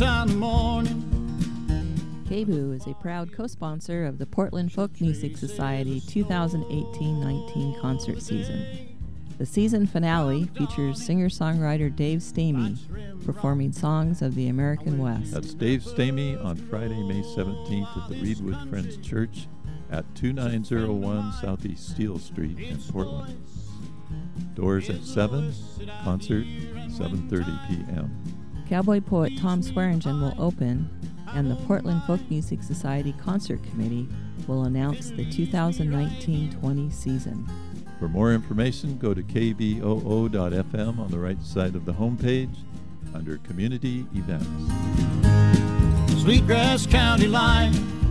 time of morning. KBOO is a proud co-sponsor of the Portland Folk Music Society 2018-19 concert season. The season finale features singer-songwriter Dave Stamey performing songs of the American West. That's Dave Stamey on Friday, May 17th at the Reedwood Friends Church at 2901 Southeast Steel Street in Portland. Doors at 7, concert 7:30 p.m. Cowboy poet Tom Swearingen will open, and the Portland Folk Music Society Concert Committee will announce the 2019-20 season. For more information, go to kboo.fm on the right side of the homepage under Community Events. Sweetgrass County line,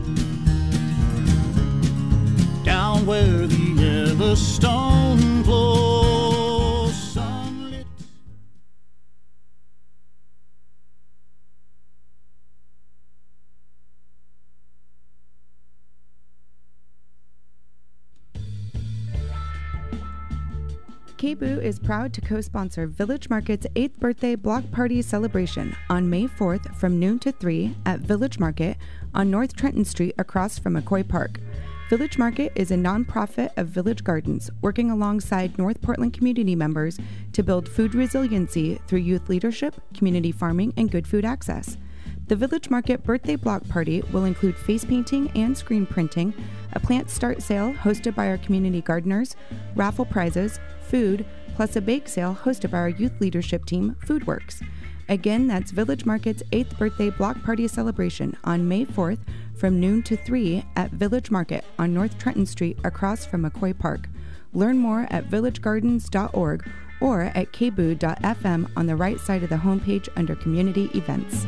down where the Everstone flows, sunlit. KBOO is proud to co-sponsor Village Market's 8th birthday block party celebration on May 4th from noon to 3 at Village Market on North Trenton Street across from McCoy Park. Village Market is a nonprofit of Village Gardens, working alongside North Portland community members to build food resiliency through youth leadership, community farming, and good food access. The Village Market birthday block party will include face painting and screen printing, a plant start sale hosted by our community gardeners, raffle prizes, food, plus a bake sale hosted by our youth leadership team, Foodworks. Again, that's Village Market's 8th birthday block party celebration on May 4th from noon to 3 at Village Market on North Trenton Street across from McCoy Park. Learn more at villagegardens.org or at kboo.fm on the right side of the homepage under Community Events.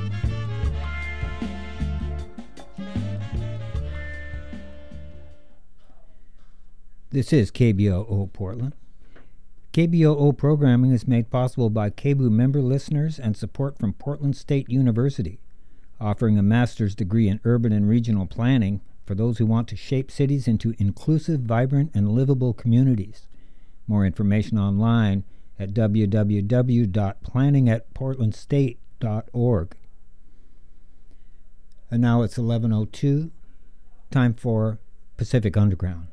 This is KBOO Portland. KBOO programming is made possible by KBOO member listeners and support from Portland State University, offering a master's degree in urban and regional planning for those who want to shape cities into inclusive, vibrant, and livable communities. More information online at www.planningatportlandstate.org. And now it's 11:02, time for Pacific Underground.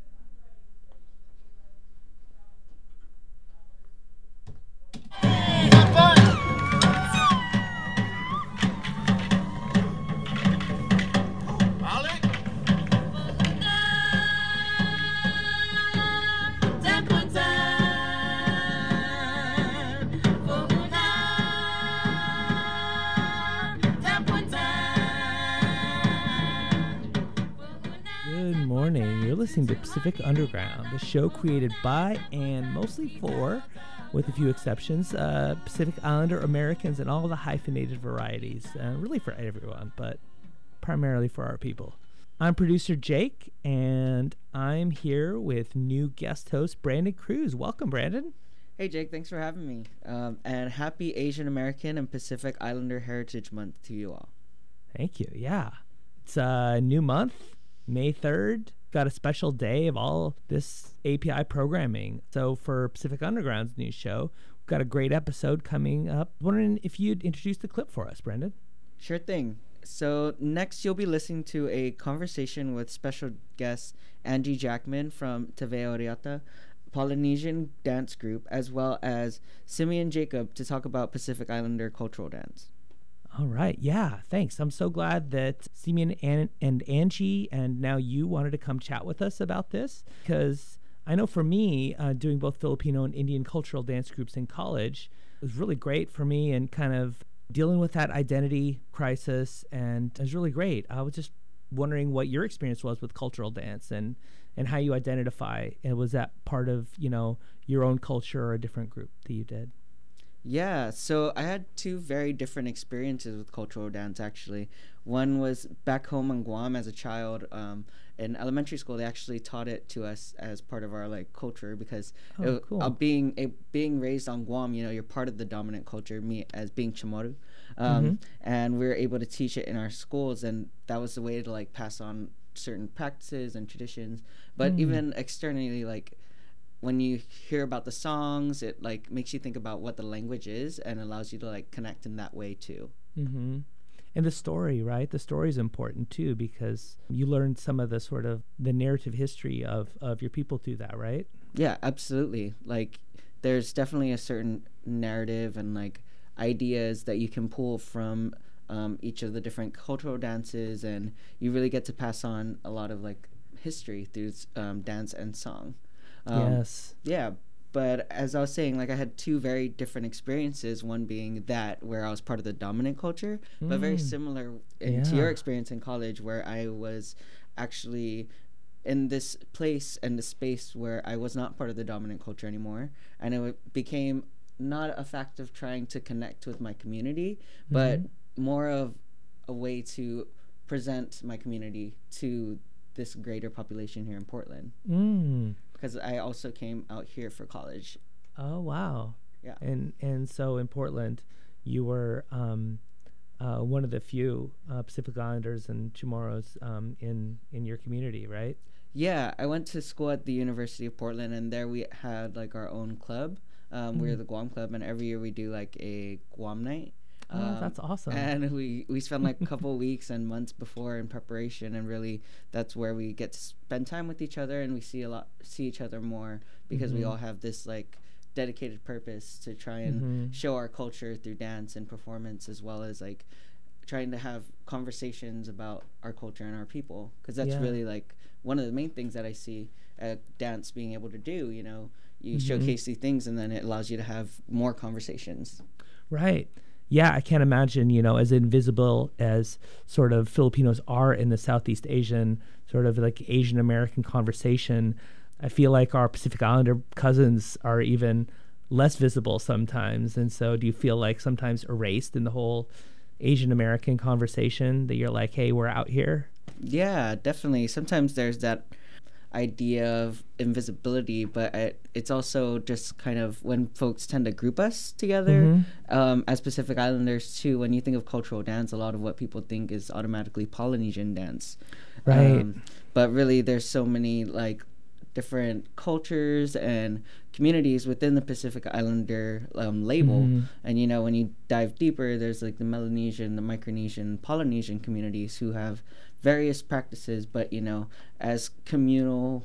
You're listening to Pacific Underground, the show created by and mostly for, with a few exceptions, Pacific Islander Americans and all the hyphenated varieties. Really for everyone, but primarily for our people. I'm producer Jake, and I'm here with new guest host Brandon Cruz. Welcome, Brandon. Hey, Jake. Thanks for having me. And happy Asian American and Pacific Islander Heritage Month to you all. Thank you. Yeah. It's a new month, May 3rd. Got a special day of all this API programming. So for Pacific Underground's new show, we've got a great episode coming up. Wondering if you'd introduce the clip for us, Brandon. Sure thing. So next you'll be listening to a conversation with special guest Angie Jackman from Te Veo Reata, Polynesian dance group, as well as Simeon Jacob to talk about Pacific Islander cultural dance. All right. Yeah, thanks. I'm so glad that Simeon and Angie and now you wanted to come chat with us about this, because I know for me, doing both Filipino and Indian cultural dance groups in college, it was really great for me and kind of dealing with that identity crisis, and it was really great. I was just wondering what your experience was with cultural dance and how you identify. And was that part of, your own culture or a different group that you did? Yeah, so I had two very different experiences with cultural dance, actually. One was back home on Guam as a child. In elementary school, they actually taught it to us as part of our culture, because cool. being raised on Guam, you're part of the dominant culture, me as being Chamorro. And we were able to teach it in our schools, and that was the way to pass on certain practices and traditions. But even externally, when you hear about the songs, it makes you think about what the language is and allows you to connect in that way too. And the story, right? The story is important too, because you learn some of the sort of the narrative history of your people through that, right? Yeah, absolutely. Like, there's definitely a certain narrative and like ideas that you can pull from each of the different cultural dances, and you really get to pass on a lot of like history through dance and song. Yes. Yeah, but as I was saying, like I had two very different experiences. One being that where I was part of the dominant culture, but very similar to your experience in college, where I was actually in this place and the space where I was not part of the dominant culture anymore, and it became not a fact of trying to connect with my community, but more of a way to present my community to this greater population here in Portland. Because I also came out here for college. Oh, wow. Yeah. And so in Portland, you were one of the few Pacific Islanders and Chamorros in your community, right? Yeah, I went to school at the University of Portland, and there we had like our own club. We're the Guam Club, and every year we do like a Guam night. Oh, that's awesome. And we spend like a couple weeks and months before in preparation, and really that's where we get to spend time with each other, and we see each other more, because we all have this like dedicated purpose to try and show our culture through dance and performance, as well as like trying to have conversations about our culture and our people, because that's really like one of the main things that I see dance being able to do. You know, you showcase these things, and then it allows you to have more conversations. Right. Yeah, I can't imagine, you know, as invisible as sort of Filipinos are in the Southeast Asian, sort of like Asian American conversation, I feel like our Pacific Islander cousins are even less visible sometimes. And so do you feel like sometimes erased in the whole Asian American conversation, that you're like, hey, we're out here? Yeah, definitely. Sometimes there's that idea of invisibility, but it's also just kind of when folks tend to group us together as Pacific Islanders too. When you think of cultural dance, a lot of what people think is automatically Polynesian dance, right? But really there's so many like different cultures and communities within the Pacific Islander label. And you know, when you dive deeper, there's like the Melanesian, the Micronesian, Polynesian communities who have various practices, but you know, as communal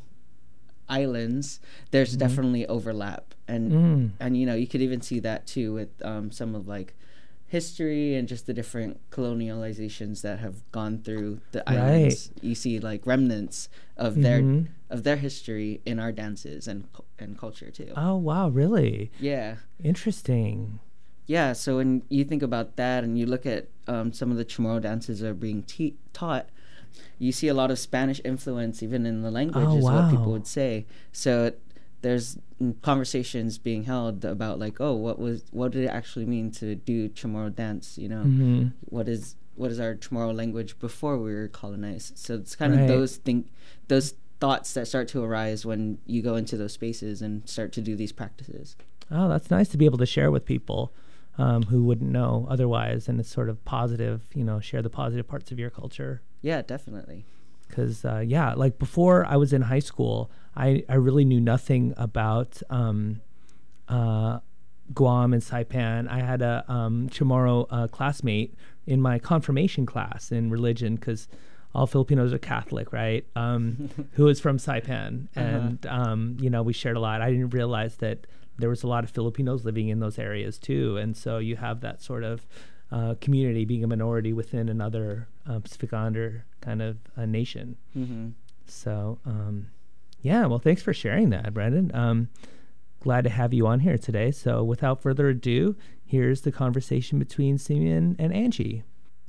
islands, there's definitely overlap, and you know, you could even see that too with some of like history and just the different colonializations that have gone through the islands. You see like remnants of their history in our dances and culture too. Oh wow, really? Yeah. Interesting. Yeah, so when you think about that and you look at some of the Chamorro dances that are being taught, you see a lot of Spanish influence even in the language, is what people would say. So there's conversations being held about like, oh, what did it actually mean to do Chamorro dance? You know, what is our Chamorro language before we were colonized? So it's kind of those thoughts that start to arise when you go into those spaces and start to do these practices. Oh, that's nice to be able to share with people who wouldn't know otherwise, and it's sort of positive, you know, share the positive parts of your culture. Yeah, definitely. Because, like before I was in high school, I really knew nothing about Guam and Saipan. I had a Chamorro classmate in my confirmation class in religion, because all Filipinos are Catholic, right? Who was from Saipan. And, you know, we shared a lot. I didn't realize that there was a lot of Filipinos living in those areas too. And so you have that sort of community being a minority within another Pacific Islander kind of nation. So, yeah, well, thanks for sharing that, Brandon. Glad to have you on here today. So without further ado, here's the conversation between Simeon and Angie.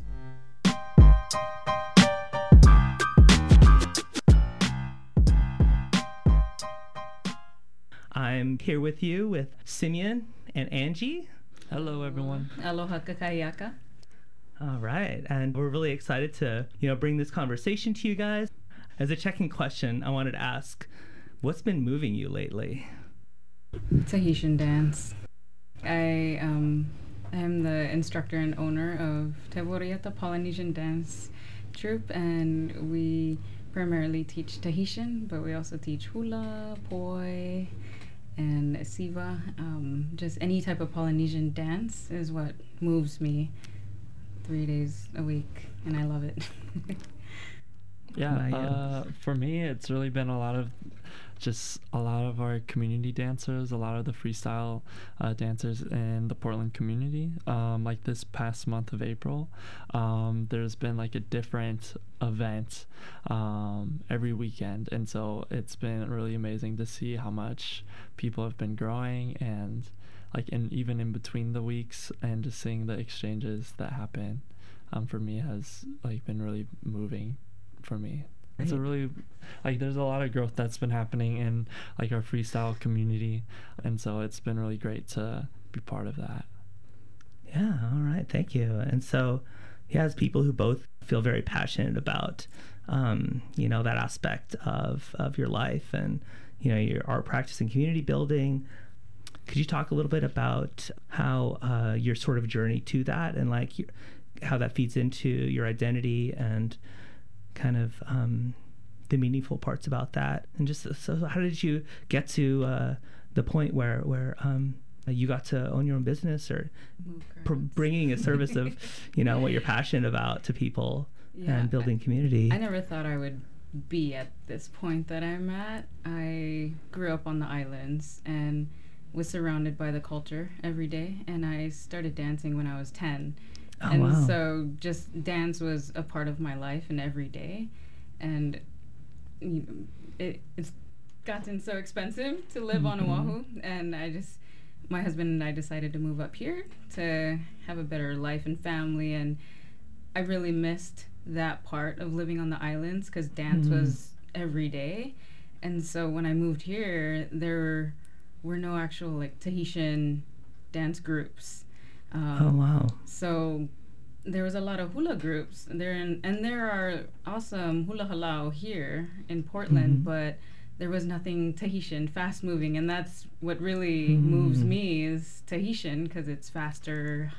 I'm here with you with Simeon and Angie. Hello, everyone. Aloha kakayaka. All right, and we're really excited to, you know, bring this conversation to you guys. As a checking question, I wanted to ask, what's been moving you lately? Tahitian dance. I am the instructor and owner of Te Woriata Polynesian Dance Troupe, and we primarily teach Tahitian, but we also teach hula, poi, and siva. Just any type of Polynesian dance is what moves me 3 days a week, and I love it. Yeah, for me, it's really been a lot of our community dancers, a lot of the freestyle dancers in the Portland community. Like this past month of April, there's been like a different event every weekend, and so it's been really amazing to see how much people have been growing, and like even in between the weeks, and just seeing the exchanges that happen for me has like been really moving for me. It's a really, like, there's a lot of growth that's been happening in like our freestyle community, and so it's been really great to be part of that. Yeah, all right, thank you. And so he has people who both feel very passionate about that aspect of your life, and your art practice and community building. Could you talk a little bit about how your sort of journey to that, and like how that feeds into your identity, and kind of the meaningful parts about that, and just so how did you get to the point where you got to own your own business, or bringing a service of what you're passionate about to people, and building community? I never thought I would be at this point that I'm at. I grew up on the islands and was surrounded by the culture every day, and I started dancing when I was 10. Oh, and wow. so just dance was a part of my life and every day. And it's gotten so expensive to live on Oahu. And my husband and I decided to move up here to have a better life and family. And I really missed that part of living on the islands, because dance was every day. And so when I moved here, there were no actual like Tahitian dance groups. Oh, wow. So there was a lot of hula groups, and there are awesome hula halau here in Portland, but there was nothing Tahitian, fast moving, and that's what really moves me is Tahitian, because it's faster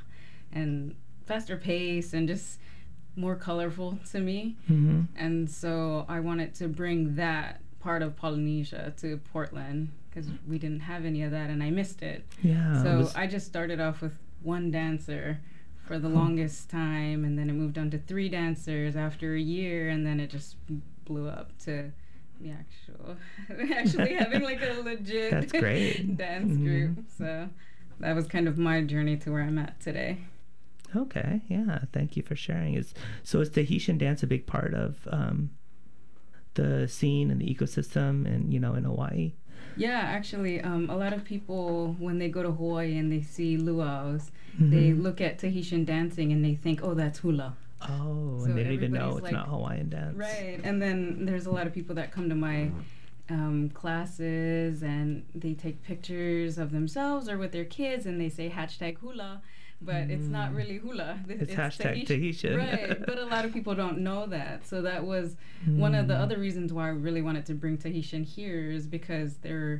pace and just more colorful to me. And so I wanted to bring that part of Polynesia to Portland, because we didn't have any of that, and I missed it. Yeah. So I just started off with one dancer for the longest time, and then it moved on to 3 dancers after a year, and then it just blew up to the actually having like a legit That's great. dance group. So that was kind of my journey to where I'm at today. Okay, yeah, thank you for sharing. So is Tahitian dance a big part of the scene and the ecosystem and in Hawaii? Yeah, actually, a lot of people, when they go to Hawaii and they see luau's, they look at Tahitian dancing and they think, oh, that's hula. Oh, So and they don't even know everybody's it's like- not Hawaiian dance. Right, and then there's a lot of people that come to my classes, and they take pictures of themselves or with their kids, and they say #hula, but it's not really hula. It's hashtag Tahitian. Right, but a lot of people don't know that. So that was one of the other reasons why I really wanted to bring Tahitian here, is because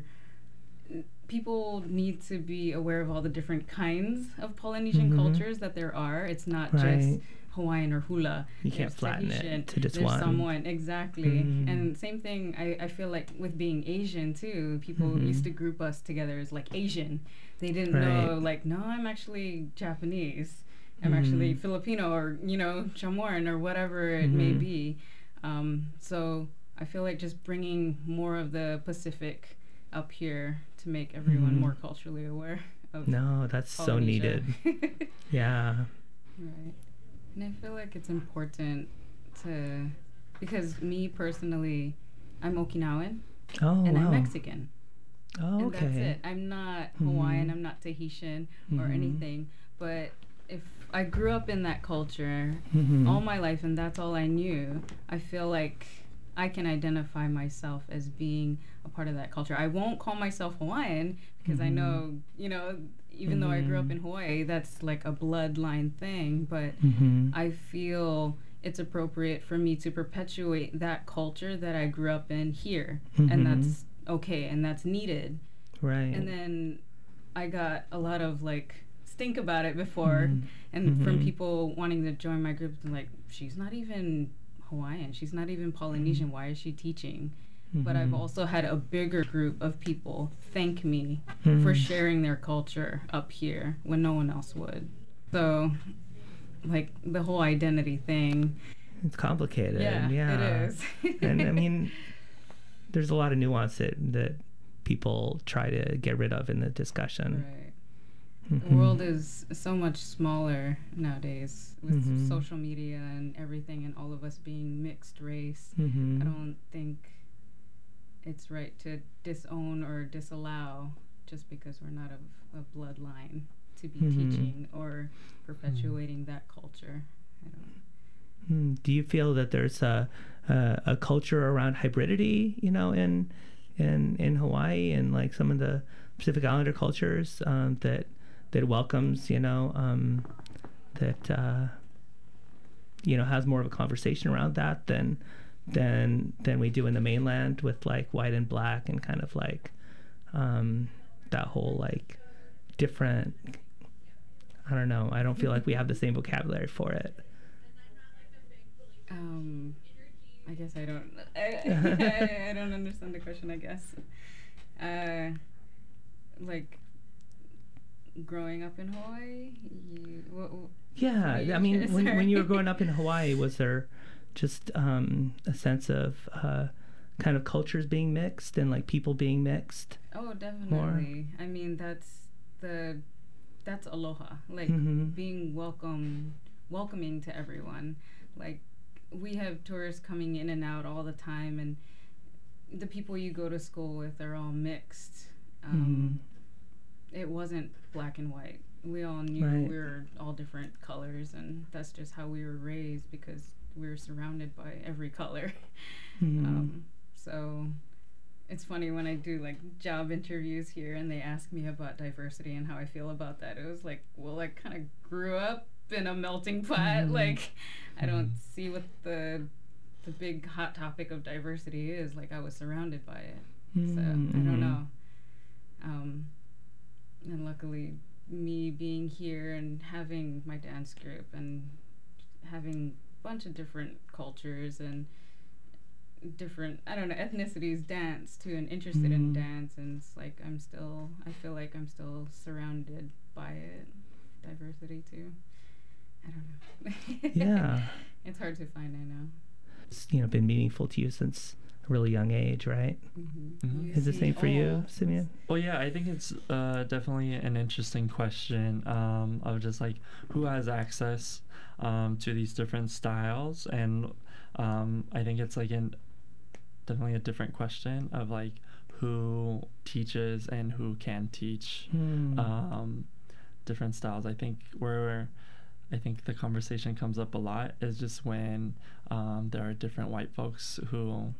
people need to be aware of all the different kinds of Polynesian cultures that there are. It's not just Right. Hawaiian or hula. You can't There's flatten Tahitian, it to just there's one. Samoan, exactly. And same thing, I feel like with being Asian too, people used to group us together as like Asian. They didn't know, Right. like, no, I'm actually Japanese. I'm actually Filipino, or, Chamoran, or whatever it may be. So I feel like just bringing more of the Pacific up here to make everyone more culturally aware of No, that's so Polynesia. needed. Yeah. Right. And I feel like it's important because me personally, I'm Okinawan Oh, and wow. I'm Mexican. Oh, And okay. that's it. I'm not Hawaiian, I'm not Tahitian or anything. But if I grew up in that culture all my life and that's all I knew, I feel like I can identify myself as being a part of that culture. I won't call myself Hawaiian because I know, even though I grew up in Hawaii, that's like a bloodline thing. But I feel it's appropriate for me to perpetuate that culture that I grew up in here. And that's okay, and that's needed. Right. And then I got a lot of stink about it before, and from people wanting to join my group, and she's not even Hawaiian, she's not even Polynesian, why is she teaching? But I've also had a bigger group of people thank me for sharing their culture up here when no one else would. So like the whole identity thing. It's complicated. Yeah, it is. And I mean, there's a lot of nuance that people try to get rid of in the discussion. Right. The world is so much smaller nowadays with social media and everything, and all of us being mixed race. I don't think it's right to disown or disallow just because we're not of a bloodline to be teaching or perpetuating that culture. I don't. Do you feel that there's a culture around hybridity, you know, in Hawaii and like some of the Pacific Islander cultures that welcomes, you know, that you know, has more of a conversation around that than we do in the mainland with like white and black and kind of like that whole like different, I don't know, I don't feel like we have the same vocabulary for it. I guess I don't. I don't understand the question. I guess, like growing up in Hawaii. Yeah, I mean, when you were growing up in Hawaii, was there just a sense of kind of cultures being mixed and like people being mixed? Oh, definitely. More? I mean, that's aloha, like being welcoming to everyone. Like, we have tourists coming in and out all the time, and the people you go to school with are all mixed. It wasn't black and white. We all knew we were all different colors, and that's just how we were raised because we were surrounded by every color. So it's funny when I do like job interviews here and they ask me about diversity and how I feel about that. It was like, well, I kind of grew up in a melting pot. Like, I don't see what the big hot topic of diversity is. Like, I was surrounded by it. So I don't know. And luckily, me being here and having my dance group and having a bunch of different cultures and different, I don't know, ethnicities dance too, and interested in dance, and it's like I feel like I'm still surrounded by it. Diversity too. I don't know. Yeah. It's hard to find, I know. It's, you know, been meaningful to you since a really young age, right? Is the same for you, Simeon? Well, yeah, I think it's definitely an interesting question of just like who has access to these different styles, and I think it's like definitely a different question of like who teaches and who can teach different styles. I think the conversation comes up a lot is just when there are different white folks who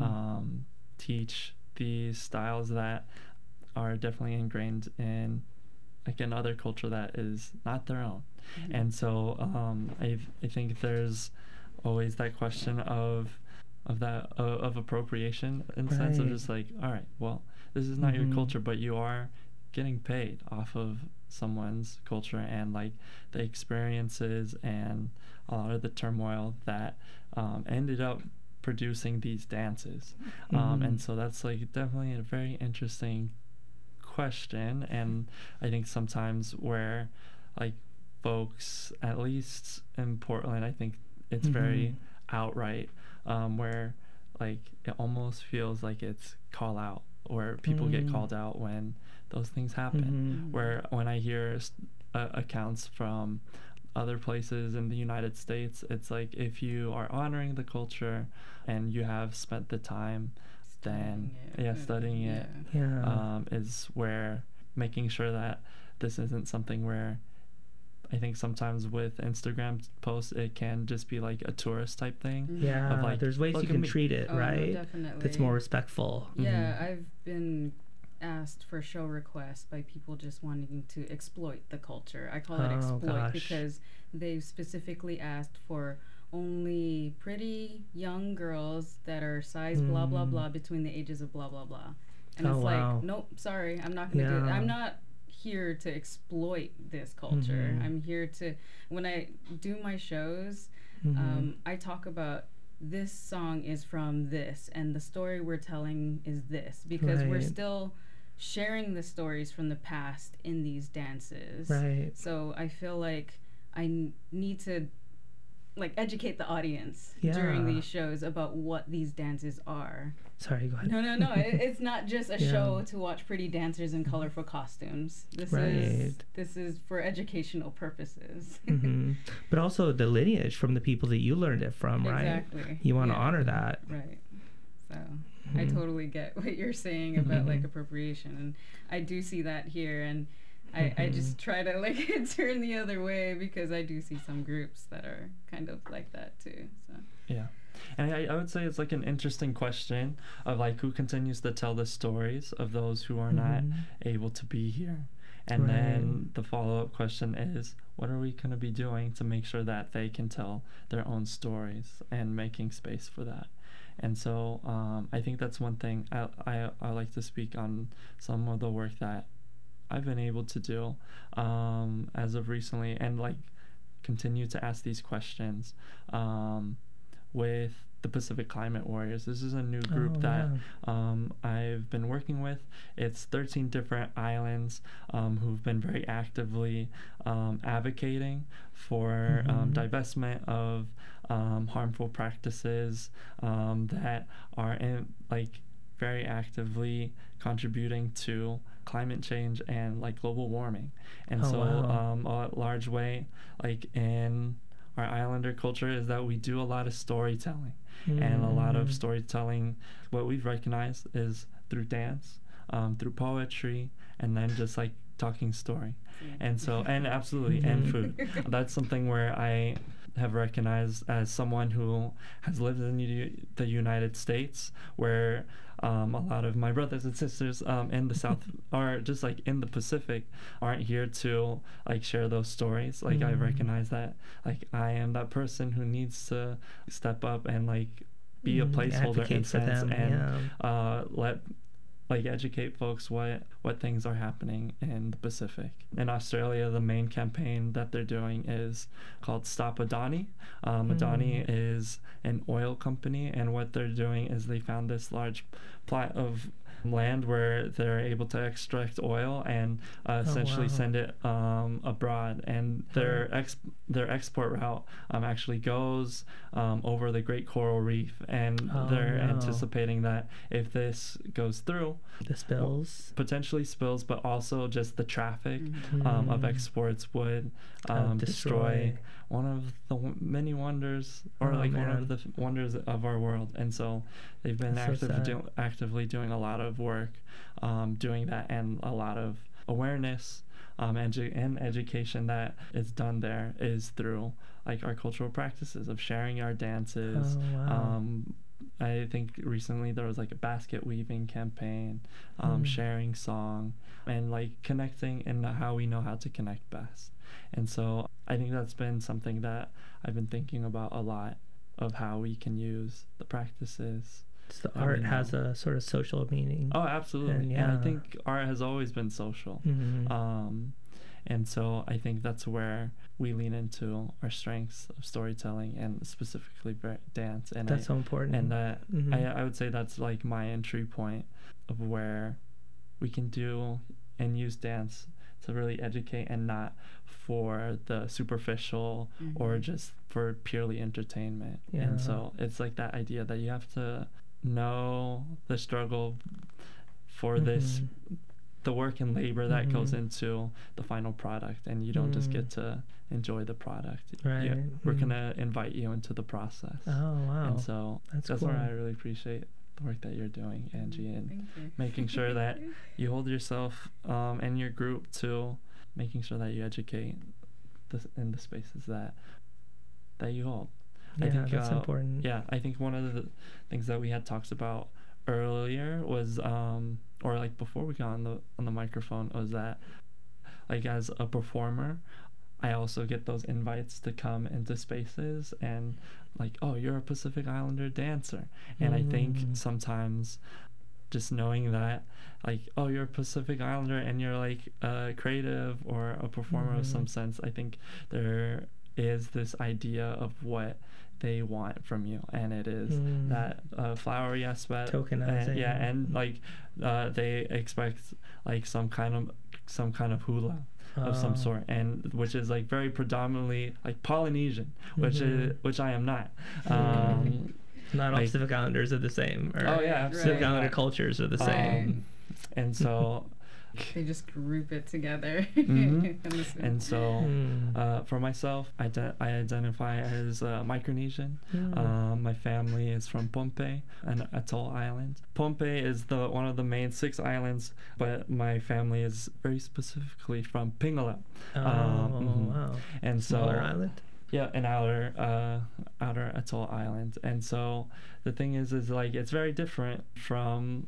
teach these styles that are definitely ingrained in like another culture that is not their own. And so I think there's always that question of appropriation in the sense of just like, all right, well, this is not your culture, but you are getting paid off of someone's culture and like the experiences and a lot of the turmoil that ended up producing these dances. And so that's like definitely a very interesting question, and I think sometimes where like folks, at least in Portland, I think it's very outright, where like it almost feels like it's call out, or people get called out when those things happen. Where when I hear accounts from other places in the United States, it's like if you are honoring the culture and you have spent the time, then studying it is where making sure that this isn't something where I think sometimes with Instagram posts it can just be like a tourist type thing. Of like, there's ways you can treat it, right? No, definitely. That's more respectful. Yeah, I've been asked for show requests by people just wanting to exploit the culture. I call it exploit because they've specifically asked for only pretty young girls that are size blah blah blah between the ages of blah blah blah. And it's like, nope, sorry, I'm not gonna do it. I'm not here to exploit this culture. I'm here to, when I do my shows, I talk about this song is from this and the story we're telling is this, because we're still sharing the stories from the past in these dances. So I feel like need to like educate the audience Yeah. during these shows about what these dances are. Sorry, go ahead. No. It's not just a Yeah. show to watch pretty dancers in colorful costumes. This is for educational purposes. Hmm. But also the lineage from the people that you learned it from, right? Exactly. You want to Yeah. honor that. Right. So I totally get what you're saying about like appropriation, and I do see that here, and I just try to like turn the other way because I do see some groups that are kind of like that too. So Yeah. And I would say it's like an interesting question of like who continues to tell the stories of those who are not able to be here. And then the follow-up question is, what are we going to be doing to make sure that they can tell their own stories and making space for that? And so I think that's one thing I like to speak on some of the work that I've been able to do as of recently, and like continue to ask these questions with the Pacific Climate Warriors. This is a new group that I've been working with. It's 13 different islands who've been very actively advocating for divestment of harmful practices that are very actively contributing to climate change and like global warming. And a large way like in our islander culture is that we do a lot of storytelling, and a lot of storytelling, what we've recognized is through dance, through poetry, and then just like talking story. And so, and absolutely, and food. That's something where I have recognized as someone who has lived in the United States, where a lot of my brothers and sisters in the South are just like in the Pacific aren't here to like share those stories. Like I recognize that like I am that person who needs to step up and like be a placeholder in sense, and educate folks what things are happening in the Pacific. In Australia, the main campaign that they're doing is called Stop Adani. Adani is an oil company, and what they're doing is they found this large plot of land where they're able to extract oil and essentially send it abroad, and their export route actually goes over the Great Coral Reef, and they're anticipating that if this goes through, the spills, potentially spills, but also just the traffic of exports would destroy one of the many wonders, or one of the wonders of our world. And so they've been actively doing a lot of work doing that, and a lot of awareness and education that is done there is through like our cultural practices of sharing our dances. I think recently there was like a basket weaving campaign, sharing song, and like connecting in how we know how to connect best. And so I think that's been something that I've been thinking about a lot, of how we can use the practices. So the art has a sort of social meaning. Oh, absolutely. And I think art has always been social. And so I think that's where we lean into our strengths of storytelling, and specifically dance. And that's so important. And that I would say that's like my entry point of where we can do and use dance to really educate, and not for the superficial or just for purely entertainment. And so it's like that idea that you have to know the struggle for this, the work and labor that goes into the final product, and you don't just get to enjoy the product. We're gonna invite you into the process. And so that's cool. Where I really appreciate the work that you're doing, Angie, and making sure that you hold yourself and your group to making sure that you educate in the spaces that you hold. I think that's important. Yeah, I think one of the things that we had talked about earlier was or like before we got on the microphone, was that like as a performer, I also get those invites to come into spaces and like, oh, you're a Pacific Islander dancer. And I think sometimes just knowing that like, oh, you're a Pacific Islander and you're like a creative or a performer of some sense, I think there is this idea of what they want from you, and it is that flowery aspect, tokenizing, and like they expect like some kind of hula, of some sort, and which is like very predominantly like Polynesian, which I am not. Not all like- Pacific Islanders are the same. Or Oh, yeah, Pacific absolutely Islander not. cultures are the same. And so They just group it together. Mhm. in this- and so for myself, I identify as Micronesian. My family is from Pohnpei, an atoll island. Pohnpei is one of the main 6 islands, but my family is very specifically from Pingala. Wow. And so Smaller island. yeah, an outer atoll island. And so the thing is like it's very different from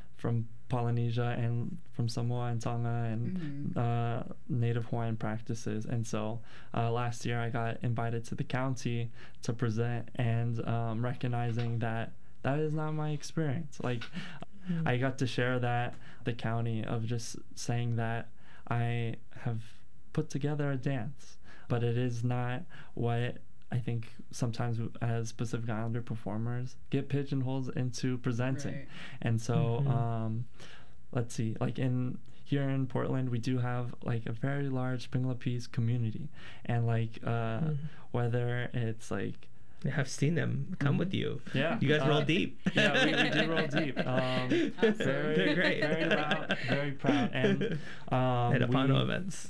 Polynesia and from Samoa and Tonga and native Hawaiian practices. And so last year I got invited to the county to present, and recognizing that is not my experience. Like I got to share that the county of just saying that I have put together a dance, but it is not what I think sometimes as Pacific Islander performers get pigeonholed into presenting. Right. And so let's see, like here in Portland, we do have like a very large Pingalapese community, and like whether it's like I've seen them come with you. Yeah, You guys roll deep. Yeah, we do roll deep. They're great. Very loud, very proud, and At Apano events.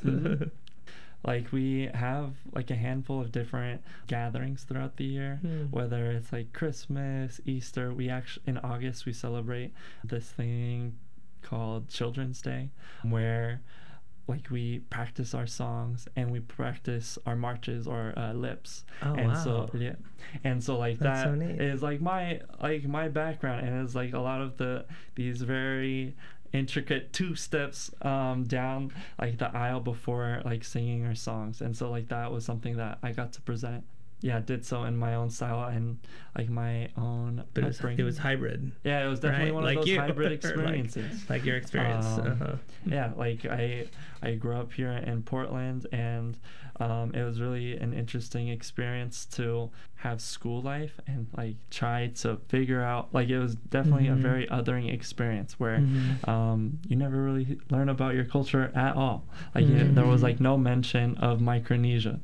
like we have like a handful of different gatherings throughout the year, whether it's like Christmas, Easter. We actually in August we celebrate this thing called Children's Day, where like we practice our songs and we practice our marches or lips. Oh, and wow. so and so like That's so that neat. is like my background, and it's like a lot of these very intricate 2 steps down like the aisle before like singing our songs. And so like that was something that I got to present. Did so in my own style and like my own But it upbringing. was hybrid. Yeah, it was definitely Right, one like of those you. hybrid Like- experiences. Like your experience. Yeah, like I grew up here in Portland, and it was really an interesting experience to have school life and like try to figure out, like it was definitely a very othering experience where you never really learn about your culture at all. Like there was like no mention of Micronesia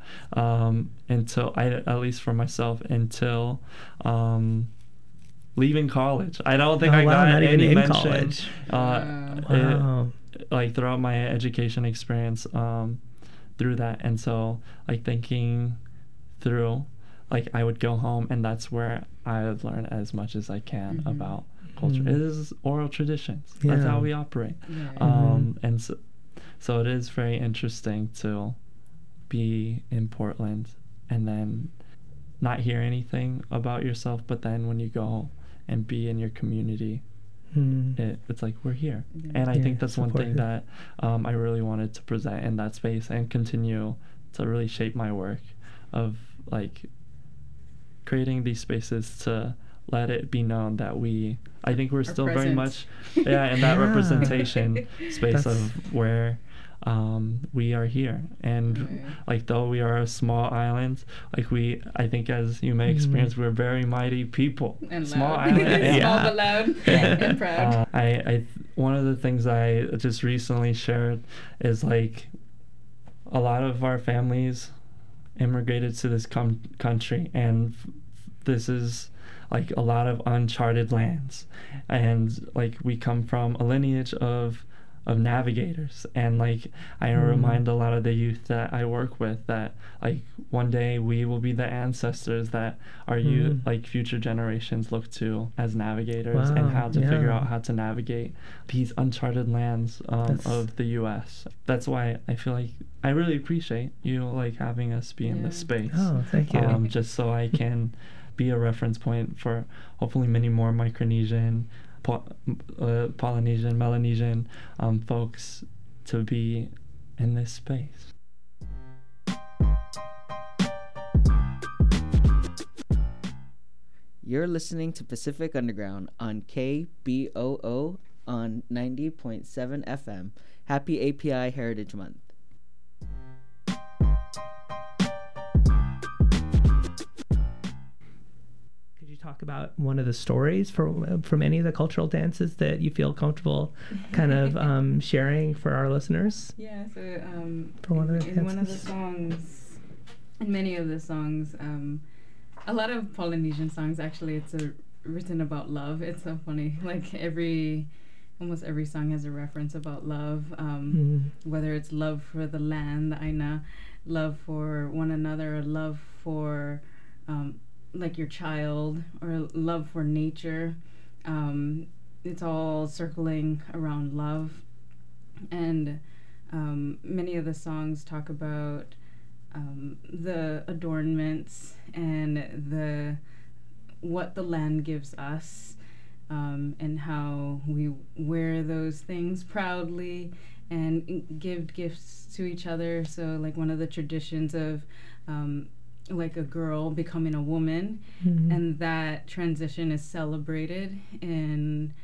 until at least for myself, until leaving college. I don't think I got not even any in mention college. Wow. like throughout my education experience through that. And so like thinking through, like I would go home and that's where I would learn as much as I can about culture. It is oral traditions. That's how we operate. And so it is very interesting to be in Portland and then not hear anything about yourself, but then when you go and be in your community, it's like we're here. And I think that's one thing that I really wanted to present in that space and continue to really shape my work of like creating these spaces to let it be known that I think we're still very present. much in that representation space of where we are here. And like though we are a small island, like I think as you may experience, we're very mighty people. And Small loud. island. Small but loud and proud. One of the things I just recently shared is like a lot of our families immigrated to this country, and this is like a lot of uncharted lands, and like we come from a lineage of navigators, and like I remind a lot of the youth that I work with that like one day we will be the ancestors that our youth, like future generations look to as navigators, and how to figure out how to navigate these uncharted lands of the U.S. That's why I feel like I really appreciate you like having us be in this space. Oh, thank you. Just so I can be a reference point for hopefully many more Micronesian, Polynesian, Melanesian folks to be in this space. You're listening to Pacific Underground on KBOO on 90.7 FM. Happy API Heritage Month. Could you talk about one of the stories from any of the cultural dances that you feel comfortable kind of sharing for our listeners? Yeah, so For one of the in one of the dances? songs, in many of the songs, a lot of Polynesian songs actually, it's written about love. It's so funny. Like almost every song has a reference about love, whether it's love for the land, the Aina, love for one another, or love for like your child, or love for nature. It's all circling around love. And many of the songs talk about the adornments and what the land gives us, and how we wear those things proudly and give gifts to each other. So like one of the traditions of like a girl becoming a woman, and that transition is celebrated in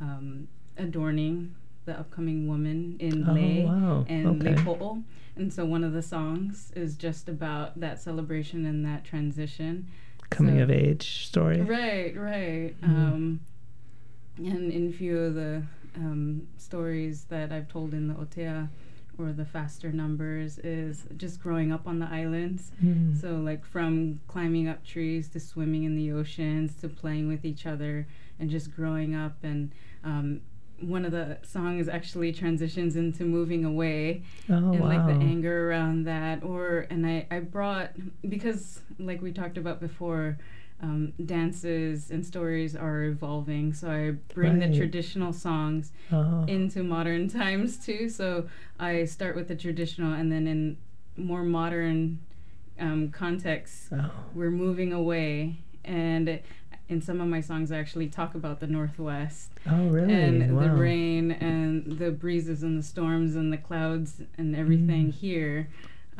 adorning the upcoming woman in Lei and Leipo'o. And so one of the songs is just about that celebration and that transition. Coming of age story. Right. And in a few of the stories that I've told in the Otea, or the faster numbers, is just growing up on the islands. So like from climbing up trees to swimming in the oceans to playing with each other and just growing up. And one of the songs actually transitions into moving away, and like the anger around that. And I brought, because like we talked about before, dances and stories are evolving, so I bring the traditional songs into modern times too. So I start with the traditional, and then in more modern contexts, we're moving away. And in some of my songs, I actually talk about the Northwest. Oh, really? And the rain and the breezes and the storms and the clouds and everything here.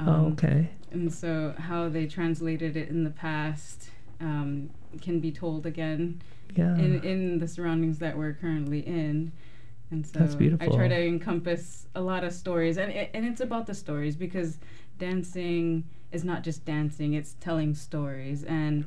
And so how they translated it in the past can be told again in the surroundings that we're currently in. And so that's beautiful. I try to encompass a lot of stories. And it's about the stories, because dancing is not just dancing, it's telling stories. And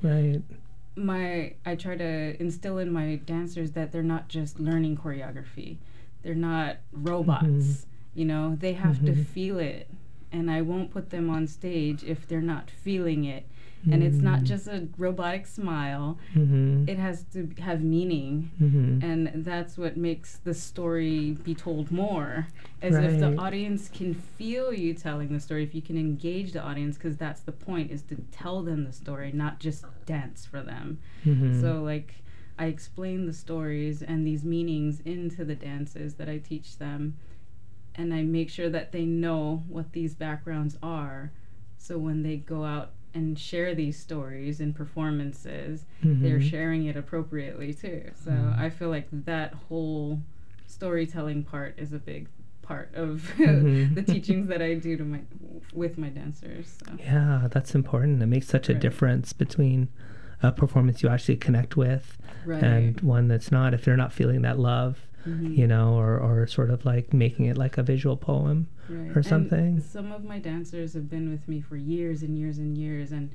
I try to instill in my dancers that they're not just learning choreography. They're not robots. You know, they have to feel it. And I won't put them on stage if they're not feeling it. And it's not just a robotic smile. It has to have meaning. And that's what makes the story be told more. As if the audience can feel you telling the story, if you can engage the audience, because that's the point, is to tell them the story, not just dance for them. So like I explain the stories and these meanings into the dances that I teach them. And I make sure that they know what these backgrounds are. So when they go out and share these stories in performances, they're sharing it appropriately too. So I feel like that whole storytelling part is a big part of the teachings that I do with my dancers. So. Yeah, that's important. It makes such a difference between a performance you actually connect with and one that's not, if they're not feeling that love, you know, or sort of like making it like a visual poem or something. And some of my dancers have been with me for years and years and years, and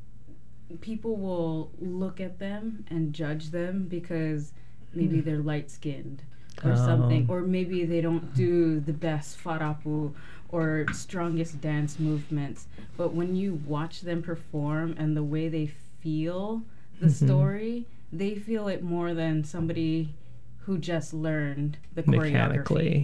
people will look at them and judge them because maybe they're light-skinned or something, or maybe they don't do the best farapu or strongest dance movements. But when you watch them perform and the way they feel the story, they feel it more than somebody who just learned the choreography.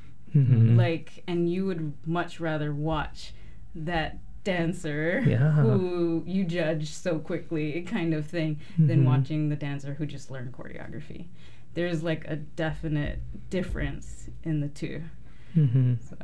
Like, and you would much rather watch that dancer who you judge so quickly kind of thing than watching the dancer who just learned choreography. There's like a definite difference in the two. So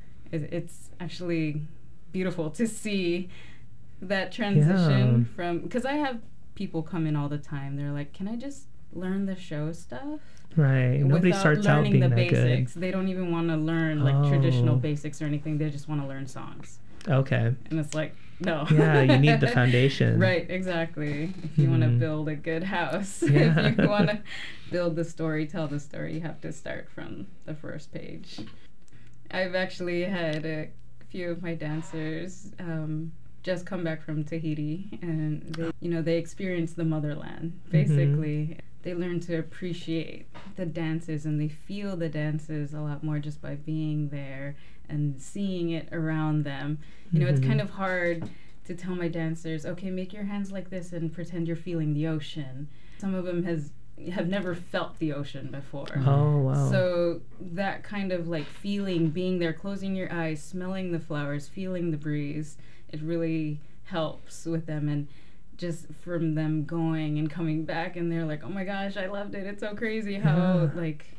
it's actually beautiful to see that transition from, because I have people come in all the time, they're like, can I just learn the show stuff? Nobody starts out being the that basics. good. They don't even want to learn like traditional basics or anything. They just want to learn songs. And it's like, no. You need the foundation. Exactly. If you want to build a good house, if you want to build the story, tell the story, you have to start from the first page. I've actually had a few of my dancers just come back from Tahiti, and they experience the motherland. Basically, they learn to appreciate the dances, and they feel the dances a lot more just by being there and seeing it around them. It's kind of hard to tell my dancers, okay, make your hands like this and pretend you're feeling the ocean. Some of them have never felt the ocean before. Oh, wow. So that kind of like feeling, being there, closing your eyes, smelling the flowers, feeling the breeze, it really helps with them. And just from them going and coming back, and they're like, oh my gosh, I loved it. It's so crazy how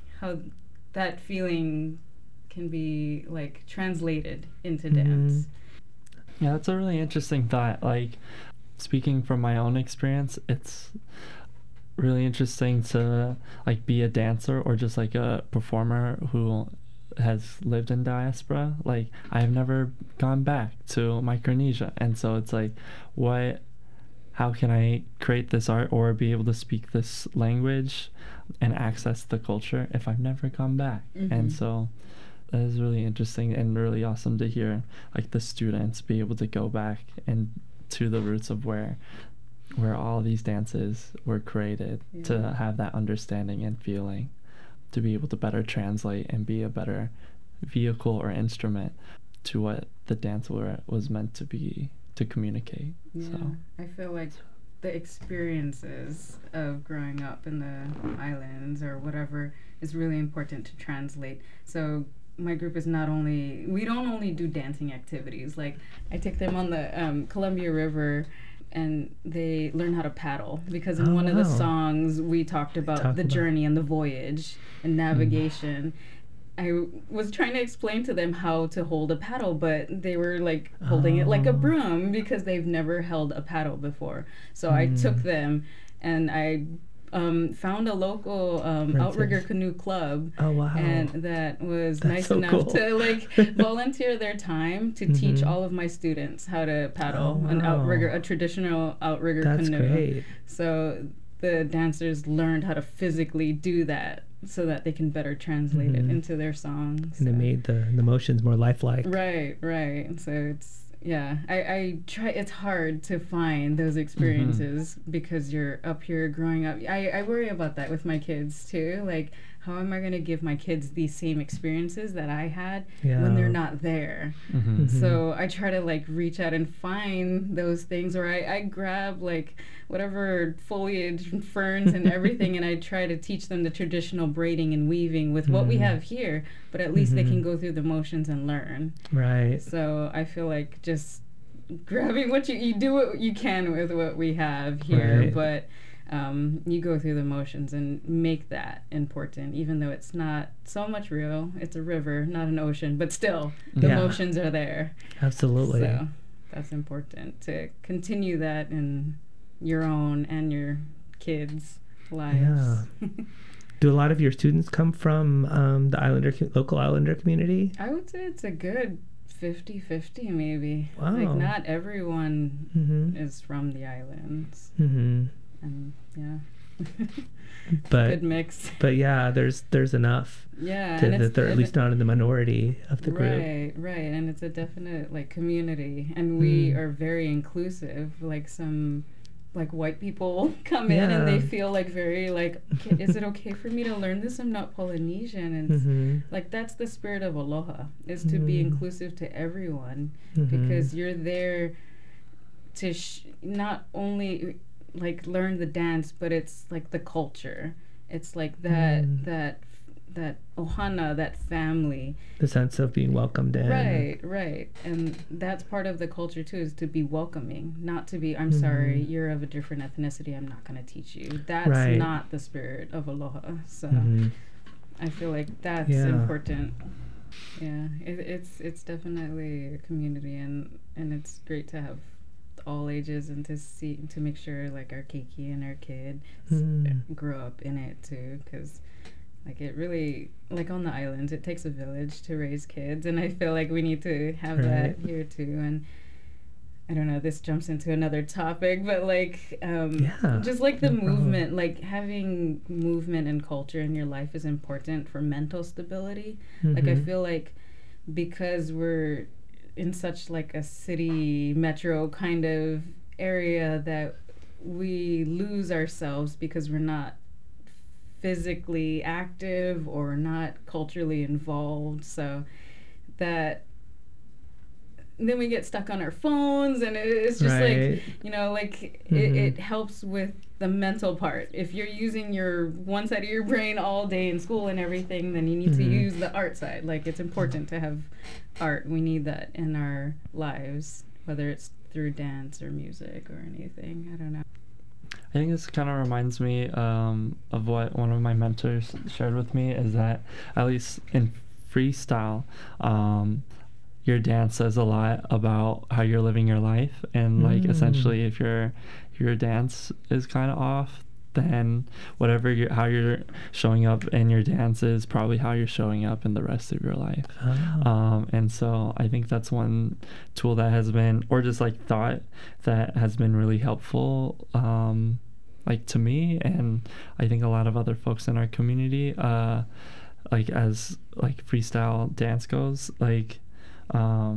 that feeling can be like translated into dance. Yeah, that's a really interesting thought. Like, speaking from my own experience, it's really interesting to like be a dancer or just like a performer who has lived in diaspora. Like, I've never gone back to Micronesia, and so it's like, how can I create this art or be able to speak this language and access the culture if I've never gone back? And so that is really interesting and really awesome to hear, like, the students be able to go back and to the roots of where all these dances were created, to have that understanding and feeling, to be able to better translate and be a better vehicle or instrument to what the dance was meant to be, to communicate. Yeah, So I feel like the experiences of growing up in the islands or whatever is really important to translate. So my group is we don't only do dancing activities. Like, I take them on the Columbia River, and they learn how to paddle, because in one of the songs we talked about the journey and the voyage and navigation. I was trying to explain to them how to hold a paddle, but they were like holding it like a broom because they've never held a paddle before. So I took them, and I found a local outrigger canoe club. Oh, wow. And that was nice so enough cool. to like volunteer their time to teach all of my students how to paddle an outrigger, a traditional outrigger canoe. That's great. So the dancers learned how to physically do that so that they can better translate it into their songs. And it made the motions more lifelike. Right. So it's, I try. It's hard to find those experiences because you're up here growing up. I worry about that with my kids too. Like, how am I going to give my kids these same experiences that I had when they're not there? So I try to like reach out and find those things, or I grab like whatever foliage and ferns and everything, and I try to teach them the traditional braiding and weaving with what we have here, but at least they can go through the motions and learn. Right. So I feel like just grabbing what you do what you can with what we have here, but you go through the motions and make that important, even though it's not so much real. It's a river, not an ocean, but still the motions are there. Absolutely. So that's important to continue that in your own and your kids' lives. Yeah. Do a lot of your students come from the local Islander community? I would say it's a good 50-50 maybe. Wow. Like, not everyone is from the islands. And But good mix. But yeah, there's enough. Yeah, that they're at least not in the minority of the group. Right, and it's a definite like community, and we are very inclusive. Like, some like white people come in and they feel like very like, is it okay for me to learn this? I'm not Polynesian, and like, that's the spirit of Aloha, is to be inclusive to everyone, because you're there to not only like learn the dance, but it's like the culture. It's like that ohana, that family. The sense of being welcomed in. Right. And that's part of the culture too, is to be welcoming, not to be, I'm sorry, you're of a different ethnicity, I'm not going to teach you. That's not the spirit of Aloha. So I feel like that's important. Yeah, it's definitely a community, and it's great to have all ages, and to make sure like our keiki and our kids grow up in it too, because like, it really, like, on the islands, it takes a village to raise kids, and I feel like we need to have that here too. And I don't know, this jumps into another topic, but like just like the movement, like having movement and culture in your life is important for mental stability. Like, I feel like because we're in such like a city metro kind of area that we lose ourselves because we're not physically active or not culturally involved, so that then we get stuck on our phones, and it's just like, you know, like it helps with the mental part. If you're using your one side of your brain all day in school and everything, then you need to use the art side. Like, it's important to have art. We need that in our lives, whether it's through dance or music or anything. I don't know. I think this kind of reminds me of what one of my mentors shared with me, is that at least in freestyle, your dance says a lot about how you're living your life, and like essentially if your dance is kind of off, then how you're showing up in your dance is probably how you're showing up in the rest of your life. And so I think that's one tool that has been, or just like thought that has been really helpful, like to me, and I think a lot of other folks in our community, like as like freestyle dance goes, like I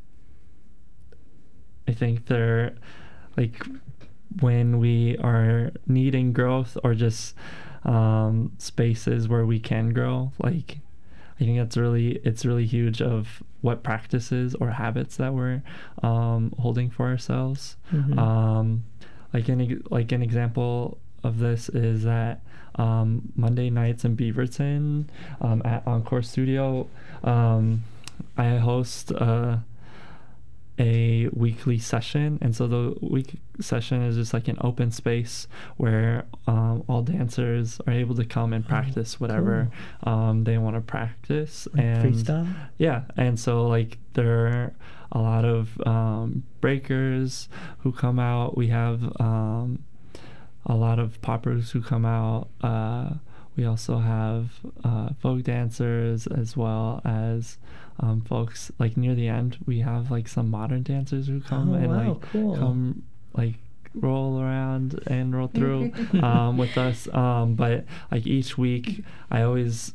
think they're like, when we are needing growth or just spaces where we can grow, like I think it's really huge of what practices or habits that we're holding for ourselves. Like an example of this is that Monday nights in Beaverton at Encore Studio, I host a weekly session, and so the week session is just like an open space where all dancers are able to come and practice whatever they want to practice, like and freestyle. Yeah, and so like there are a lot of breakers who come out. We have a lot of poppers who come out. We also have folk dancers, as well as folks like near the end. We have like some modern dancers who come come like roll around and roll through with us. But like each week, I always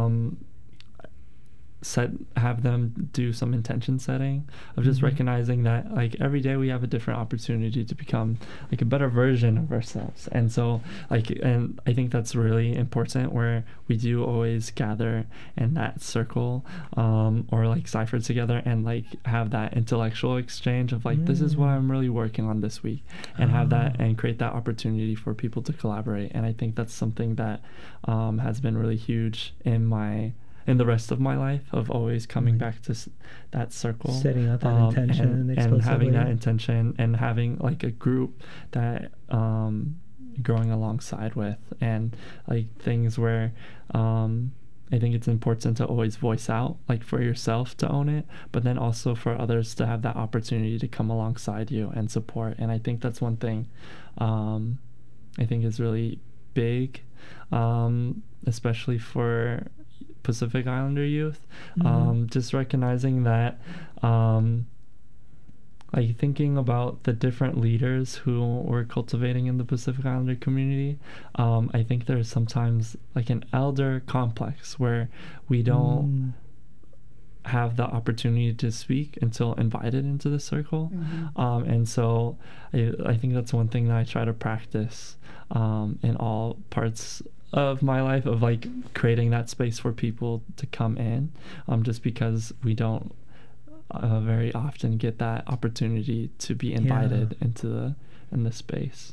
have them do some intention setting of just recognizing that like every day we have a different opportunity to become like a better version of ourselves. And so like, and I think that's really important, where we do always gather in that circle or like cipher together and like have that intellectual exchange of like, this is what I'm really working on this week, and have that and create that opportunity for people to collaborate. And I think that's something that has been really huge in the rest of my life, of always coming back to that circle, setting out that intention and having that intention, and having like a group that growing alongside with, and like things where I think it's important to always voice out, like for yourself to own it, but then also for others to have that opportunity to come alongside you and support. And I think that's one thing I think is really big, especially for Pacific Islander youth, just recognizing that like thinking about the different leaders who we're cultivating in the Pacific Islander community, I think there's sometimes like an elder complex where we don't have the opportunity to speak until invited into the circle. And so I think that's one thing that I try to practice in all parts of my life, of like creating that space for people to come in, just because we don't very often get that opportunity to be invited into the space.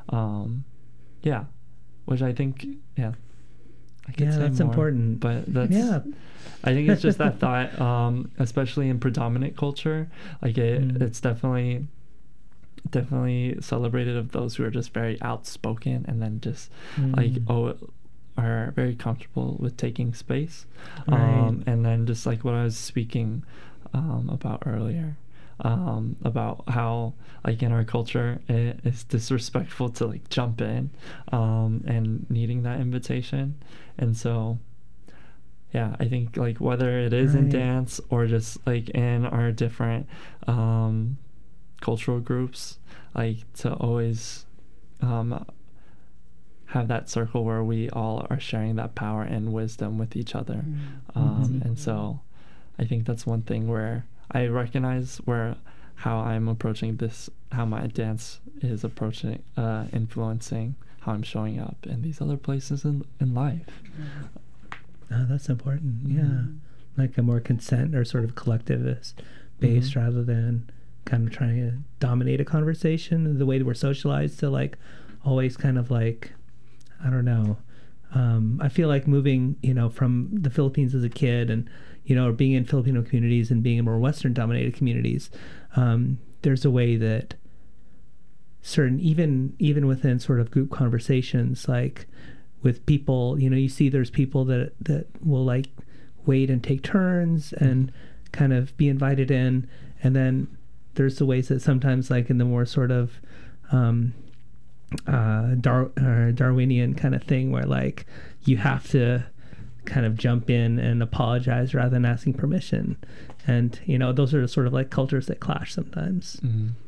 Which I think I could say that's more, important, but that's I think it's just that thought, especially in predominant culture, like it's definitely celebrated of those who are just very outspoken, and then just are very comfortable with taking space, and then just like what I was speaking about earlier, about how like in our culture it's disrespectful to like jump in and needing that invitation. And so I think like whether it is in dance or just like in our different cultural groups, like to always have that circle where we all are sharing that power and wisdom with each other. And so I think that's one thing where I recognize how I'm approaching this, how my dance is approaching, influencing how I'm showing up in these other places in life. Oh, that's important. Yeah, like a more consent or sort of collectivist based rather than kind of trying to dominate a conversation. The way that we're socialized to like always kind of like, I don't know. I feel like moving, from the Philippines as a kid and, or being in Filipino communities and being in more Western dominated communities, there's a way that certain, even within sort of group conversations, like with people, you see there's people that will like wait and take turns and kind of be invited in. And then there's the ways that sometimes like in the more sort of, Darwinian kind of thing where like you have to kind of jump in and apologize rather than asking permission, and those are sort of like cultures that clash sometimes.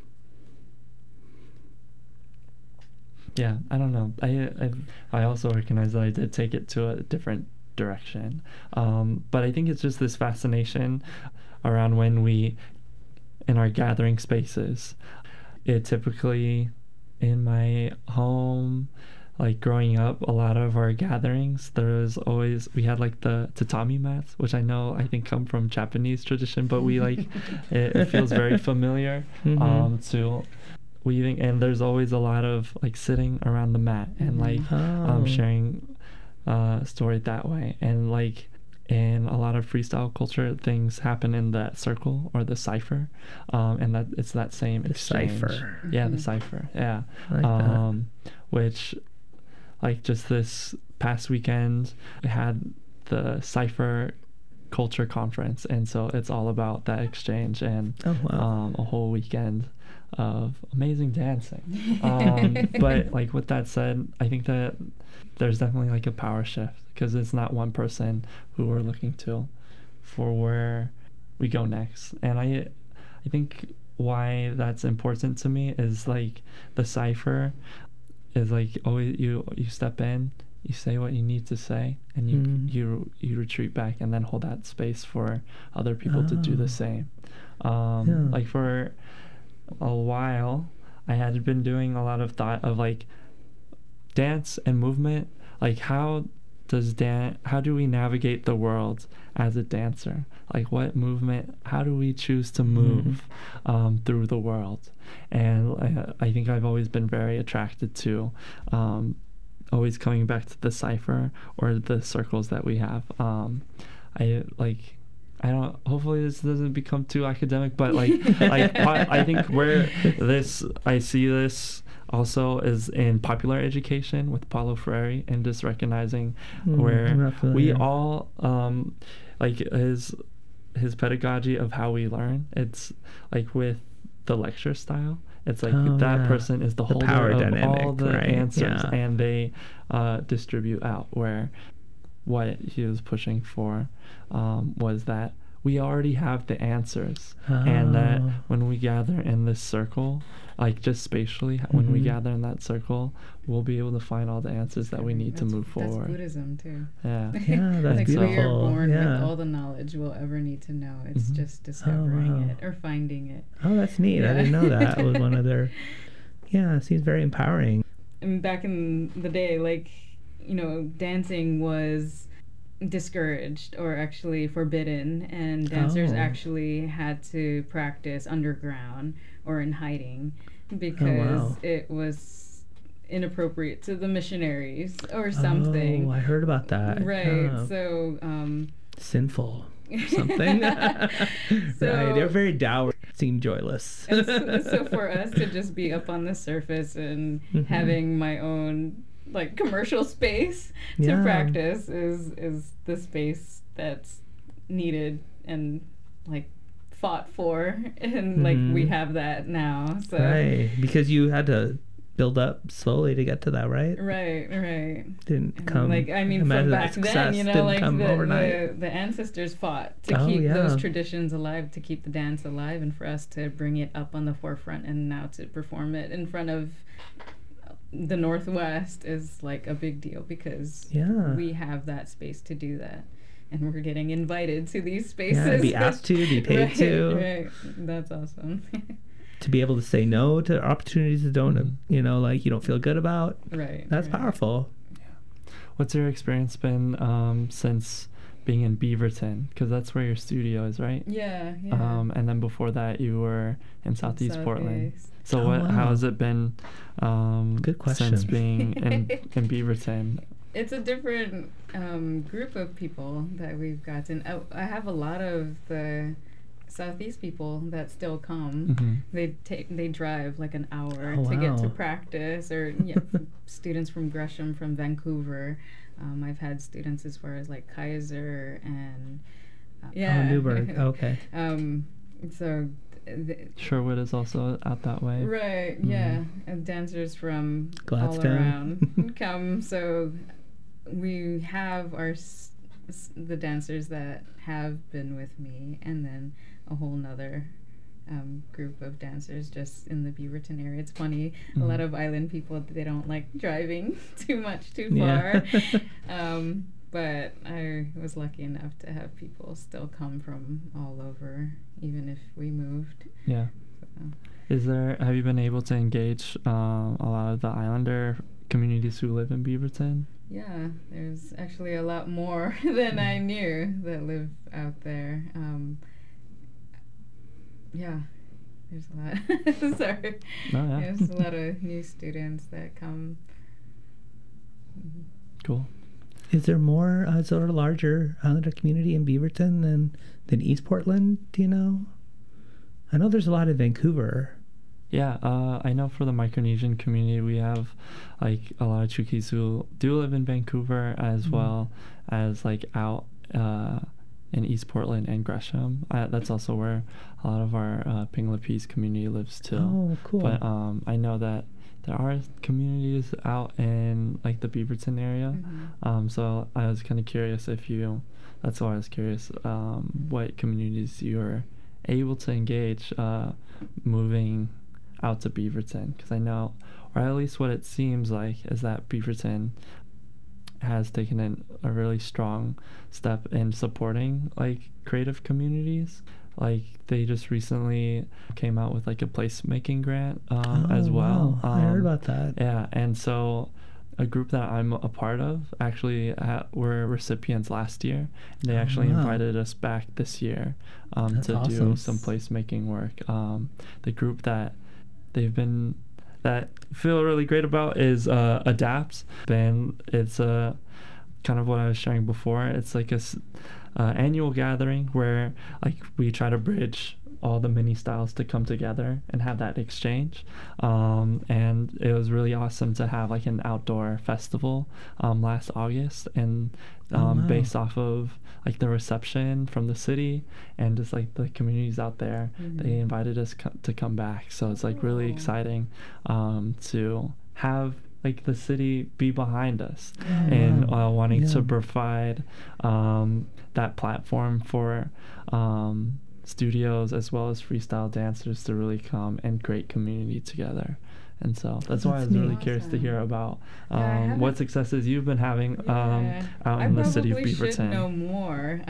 Yeah, I don't know. I also recognize that I did take it to a different direction, but I think it's just this fascination around when we in our gathering spaces. It typically in my home, like growing up, a lot of our gatherings, we had like the tatami mats, which I think come from Japanese tradition, but we like, it feels very familiar to weaving, and there's always a lot of like sitting around the mat and like sharing story that way. And like in a lot of freestyle culture, things happen in that circle or the cipher, and that it's that same exchange. Cipher. Yeah, the cipher. Yeah, I like that. Which, like, just this past weekend, we had the cipher culture conference, and so it's all about that exchange and a whole weekend of amazing dancing. But like with that said, I think that there's definitely like a power shift, because it's not one person who we're looking to for where we go next. And I think why that's important to me is like the cipher is like always you step in, you say what you need to say, and you retreat back and then hold that space for other people to do the same. Like for a while I had been doing a lot of thought of like dance and movement, like how do we navigate the world as a dancer? Like what movement, how do we choose to move through the world? And I think I've always been very attracted to always coming back to the cipher or the circles that we have. Hopefully this doesn't become too academic, but I think where I see this also is in popular education with Paulo Freire, and just recognizing where we all his pedagogy of how we learn. It's like with the lecture style, it's like that person is the holder power of dynamic, all the right? answers, and they distribute out, where what he was pushing for was that we already have the answers, and that when we gather in this circle, like just spatially, when we gather in that circle, we'll be able to find all the answers that we need to move forward. That's Buddhism too. Yeah, that's like beautiful. we are born with all the knowledge we'll ever need to know. It's just discovering it or finding it. Oh, that's neat. I didn't know that was one of their. Yeah, it seems very empowering. And back in the day, like, dancing was discouraged or actually forbidden, and dancers actually had to practice underground or in hiding because it was inappropriate to the missionaries or something. Oh, I heard about that. Right. So sinful or something. Right. They're very dour, seem joyless. And so for us to just be up on the surface and having my own like commercial space to practice is the space that's needed and like fought for, and like we have that now. So right, because you had to build up slowly to get to that, right? Right. Didn't come like, I mean, from back then, like the ancestors fought to keep those traditions alive, to keep the dance alive, and for us to bring it up on the forefront and now to perform it in front of the Northwest is like a big deal, because we have that space to do that. and we're getting invited to these spaces. Yeah, be asked to, be paid to. Right. That's awesome. To be able to say no to opportunities that don't, you know, like you don't feel good about. Right. That's powerful. What's your experience been since being in Beaverton? Because that's where your studio is, right? Yeah, yeah. And then before that, you were in Southeast Portland. So Oh, wow. how has it been? Good question. Since being in Beaverton. It's a different group of people that we've gotten. I have a lot of the Southeast people that still come. They drive like an hour to get to practice, or students from Gresham, from Vancouver. I've had students as far as like Kaiser and Newburgh. Okay. So Sherwood is also out that way. right, yeah, and dancers from Gladstone. all around come. So we have the dancers that have been with me, and then a whole nother group of dancers just in the Beaverton area. It's funny, a lot of island people, they don't like driving too far. But I was lucky enough to have people still come from all over, even if we moved. Yeah. So. Have you been able to engage a lot of the Islander communities who live in Beaverton? Yeah, there's actually a lot more than I knew that live out there. Yeah, there's a lot. Sorry. Oh, yeah. There's a lot of new students that come. Cool. Is there more sort of larger Islander community in Beaverton than East Portland? Do you know? I know there's a lot in Vancouver. Yeah, I know for the Micronesian community, we have like a lot of Chukis who do live in Vancouver, as well as like out in East Portland and Gresham. That's also where a lot of our Pinglapese community lives too. Oh, cool. But I know that there are communities out in like the Beaverton area. So I was kind of curious that's why I was curious what communities you were able to engage moving out to Beaverton, because I know, or at least what it seems like, is that Beaverton has taken a really strong step in supporting like creative communities. Like they just recently came out with like a placemaking grant as well. Wow. I heard about that. Yeah, and so a group that I'm a part of actually were recipients last year. And they actually invited us back this year to do some placemaking work. The group that feel really great about is Adapt. And it's kind of what I was sharing before. It's like a annual gathering where like we try to bridge all the mini styles to come together and have that exchange. And it was really awesome to have like an outdoor festival last August, and based off of like the reception from the city and just like the communities out there, they invited us to come back. So it's like really exciting to have like the city be behind us and wanting to provide that platform for studios as well as freestyle dancers to really come and create community together. And so that's why I was really curious to hear about what successes you've been having out in the city of Beaverton. I probably should know more.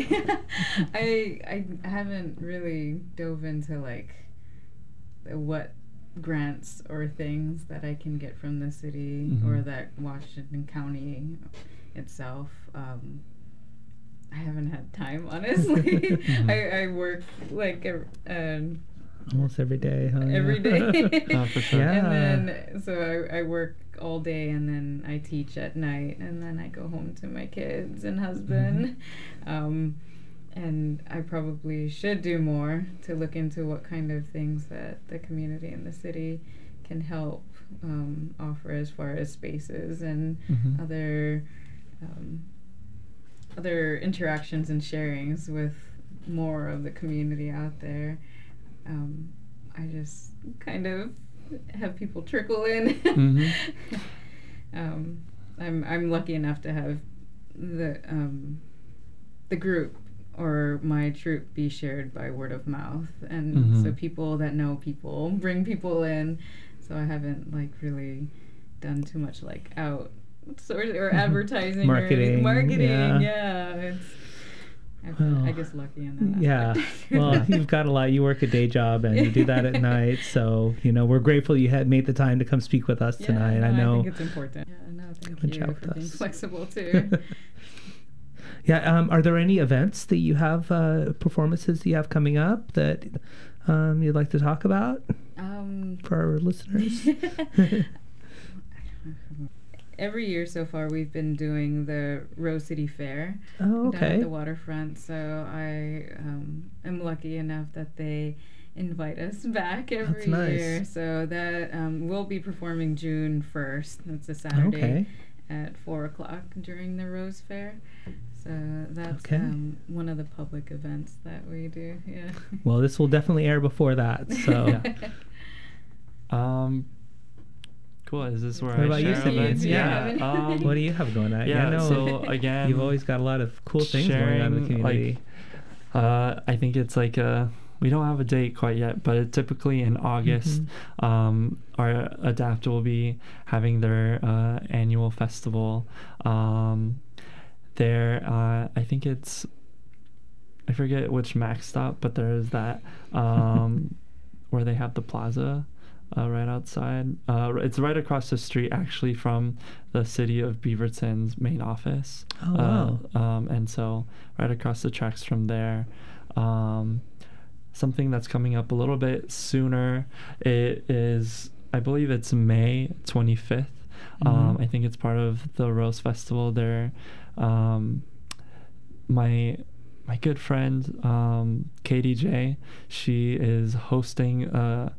I haven't really dove into like what grants or things that I can get from the city or that Washington County itself. I haven't had time, honestly. I work like almost every day, huh? Every day. Oh, for sure. Yeah. And then, so I work all day, and then I teach at night, and then I go home to my kids and husband. And I probably should do more to look into what kind of things that the community and the city can help offer as far as spaces and other interactions and sharings with more of the community out there. I just kind of have people trickle in. I'm lucky enough to have the group or my troupe be shared by word of mouth, and so people that know people bring people in. So I haven't like really done too much like out or advertising marketing. Yeah. I guess lucky in that Yeah. aspect. Well, you've got a lot. You work a day job and you do that at night. So, we're grateful you had made the time to come speak with us tonight. No, I know. I think it's important. Yeah, no, thank and chat you with for being us. flexible too. Yeah. Are there any events that you have, performances that you have coming up that you'd like to talk about for our listeners? Every year so far, we've been doing the Rose City Fair Oh, down at okay. the waterfront. So I am lucky enough that they invite us back every That's nice. year. So that we'll be performing June 1st. That's a Saturday Okay. at 4 o'clock during the Rose Fair. So that's Okay. one of the public events that we do. Yeah. Well, this will definitely air before that. So, Cool. Is this where What I about you, share Simeon? events? Yeah. What do you have going on? Yeah. I know So again, you've always got a lot of cool things going on in the sharing, community. I think it's like we don't have a date quite yet, but it's typically in August. Our Adapt will be having their annual festival. There, I think it's, I forget which Max stop, but there's that where they have the plaza right outside. It's right across the street, actually, from the city of Beaverton's main office. Oh, wow. And so right across the tracks from there. Something that's coming up a little bit sooner, it is, I believe it's May 25th. I think it's part of the Rose Festival there. My good friend Katie J, she is hosting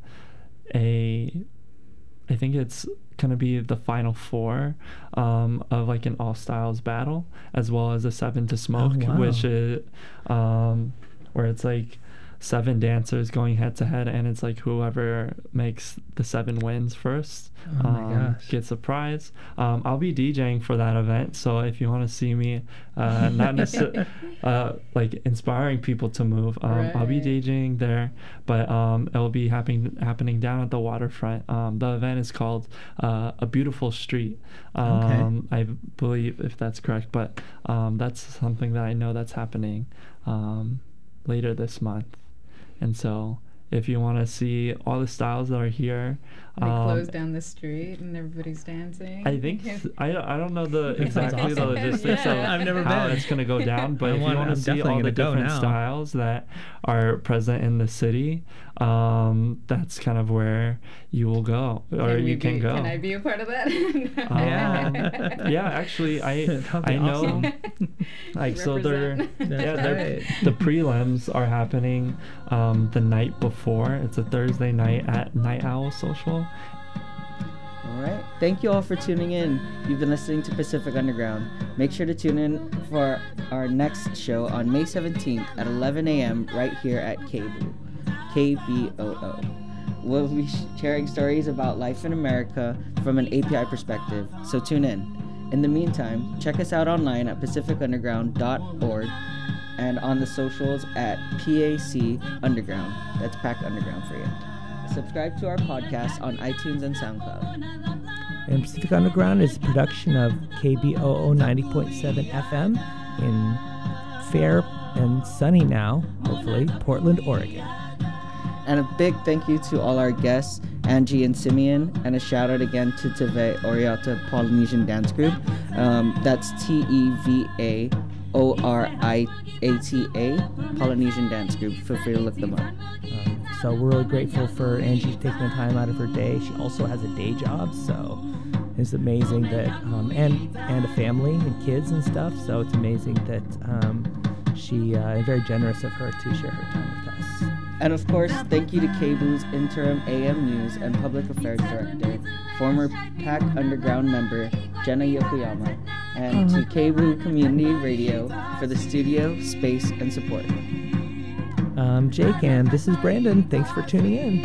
I think it's gonna be the final four of like an all styles battle, as well as a 7 to Smoke, wow. which is where it's like 7 dancers going head to head, and it's like whoever makes the 7 wins first Oh my gosh. gets a prize. I'll be DJing for that event, so if you want to see me, not necessarily like inspiring people to move, I'll be Right. DJing there, but it'll be happening down at the waterfront. The event is called A Beautiful Street. I believe, if that's correct, but that's something that I know that's happening later this month. And so if you want to see all the styles that are here, They close down the street and everybody's dancing. I think I don't know the That sounds exactly the awesome. logistics of I've never how been. it's going to go down, but if you want I'm to see definitely all the gonna go different now. styles that are present in the city, that's kind of where you will go, or you can go. Can I be a part of that? Yeah, actually, I That'd be know, awesome. like, so they're That's right. the prelims are happening the night before. It's a Thursday night at Night Owl Social. All right. Thank you all for tuning in. You've been listening to Pacific Underground. Make sure to tune in for our next show on May 17th at 11 a.m. right here at KBOO. KBOO. We'll be sharing stories about life in America from an API perspective, so tune in. In the meantime, check us out online at pacificunderground.org and on the socials at PAC Underground. That's PAC Underground for you. Subscribe to our podcast on iTunes and SoundCloud. And Pacific Underground is a production of KBOO 90.7 FM in fair and sunny now, hopefully, Portland, Oregon. And a big thank you to all our guests, Angie and Simeon, and a shout out again to Teve Oriata Polynesian Dance Group. That's TEVAORIATA Polynesian Dance Group. Feel free to look them up. So we're really grateful for Angie taking the time out of her day. She also has a day job, so it's amazing that, and a family and kids and stuff. So it's amazing that she very generous of her to share her time with us. And of course, thank you to KBOO's interim AM News and Public Affairs Director, former PAC Underground member Jenna Yokoyama, and to KBOO Community Radio for the studio, space, and support. I'm Jake, and this is Brandon. Thanks for tuning in.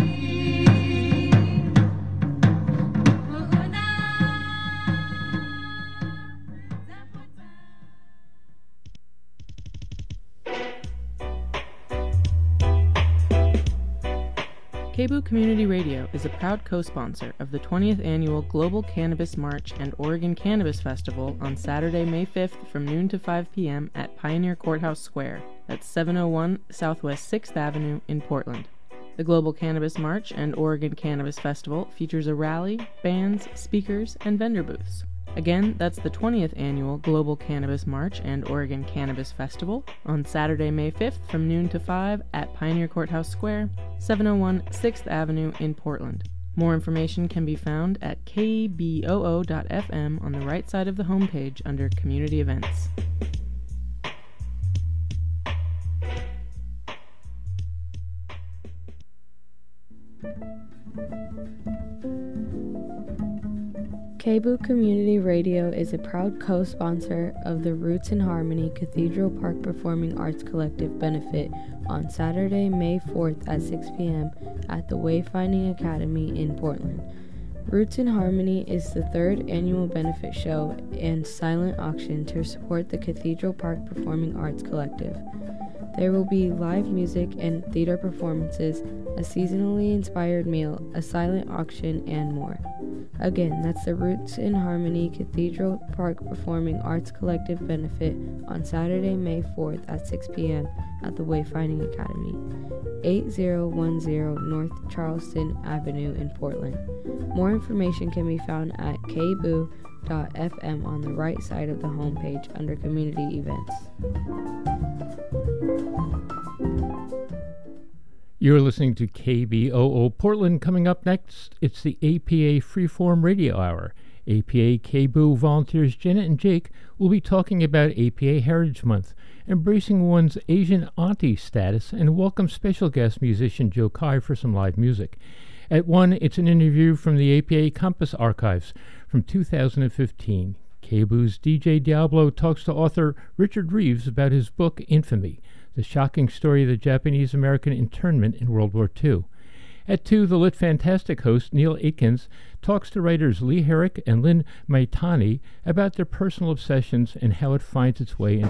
KBOO Community Radio is a proud co-sponsor of the 20th Annual Global Cannabis March and Oregon Cannabis Festival on Saturday, May 5th from noon to 5 p.m. at Pioneer Courthouse Square. That's 701 Southwest 6th Avenue in Portland. The Global Cannabis March and Oregon Cannabis Festival features a rally, bands, speakers, and vendor booths. Again, that's the 20th Annual Global Cannabis March and Oregon Cannabis Festival on Saturday, May 5th from noon to 5 at Pioneer Courthouse Square, 701 6th Avenue in Portland. More information can be found at kboo.fm on the right side of the homepage under Community Events. KBOO Community Radio is a proud co-sponsor of the Roots in Harmony Cathedral Park Performing Arts Collective benefit on Saturday, May 4th at 6 p.m. at the Wayfinding Academy in Portland. Roots in Harmony is the third annual benefit show and silent auction to support the Cathedral Park Performing Arts Collective. There will be live music and theater performances, a seasonally inspired meal, a silent auction, and more. Again, that's the Roots in Harmony Cathedral Park Performing Arts Collective benefit on Saturday, May 4th at 6 p.m. at the Wayfinding Academy, 8010 North Charleston Avenue in Portland. More information can be found at kboo.fm on the right side of the homepage under Community Events. You're listening to KBOO Portland. Coming up next, it's the APA Freeform Radio Hour. APA KBOO volunteers Jenna and Jake will be talking about APA Heritage Month, embracing one's Asian auntie status, and welcome special guest musician Joe Kai for some live music. At 1, it's an interview from the APA Compass Archives from 2015. KBOO's DJ Diablo talks to author Richard Reeves about his book Infamy, the shocking story of the Japanese-American internment in World War II. At 2, the Lit Fantastic host Neil Aikens talks to writers Lee Herrick and Lynn Maitani about their personal obsessions and how it finds its way into